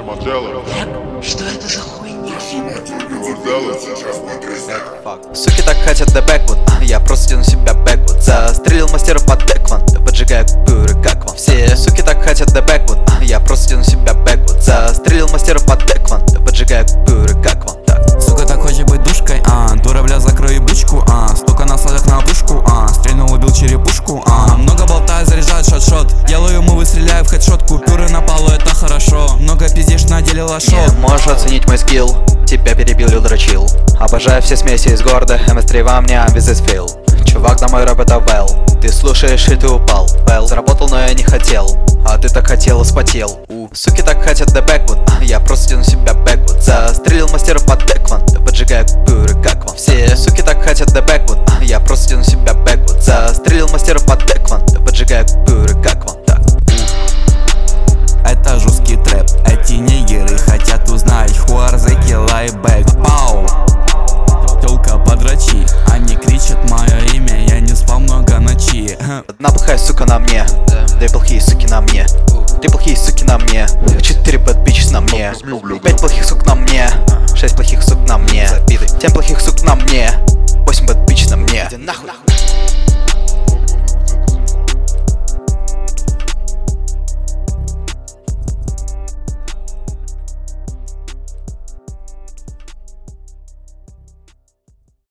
Тимодело. Что это за хуйня? Тимодело сейчас потрясает. Суки так хотят да бэквуд, я просто тяну себя бэквуд. Застрелил мастеров под декван, поджигаю купюры, как вам все. Суки так хотят да бэквуд, я просто тяну себя бэквуд. Застрелил мастеров под декван, поджигаю купюры, как вам так. Сука так хочет быть душкой, дура, бля, закрой ебучку, столько насадок на пушку, стрельнул, убил черепушку, много болтаю, заряжают шот-шот. Делаю мувы, стреляю в хедшот, купюры на полу, это хорошо. Много пиздишь на деле лошо. Можешь оценить мой скилл, тебя перебил, дрочил. Обожаю все смеси из города, МС3 во мне, без фил. Чувак, на мой рэп это well. Ты слушаешь и ты упал, well. Заработал, но я не хотел, а ты так хотел и спотел. Суки так хотят да бэквуд, я просто тяну себя бэквуд. Застрелил мастеров под декван, поджигаю купюры, как вам все. Суки так хотят да бэквуд, я просто тяну себя бэквуд. Застрелил мастеров под декван, поджигаю купюры, как вам так. Это жесткий трэп, эти нигеры хотят узнать who are they kill I back. Пау, тёлка подрачи, они кричат мое имя, я не спал много ночи. Одна плохая сука на мне, две плохие суки на мне, три плохие суки на мне, 4 bad bitches на мне, 5 плохих сук на мне.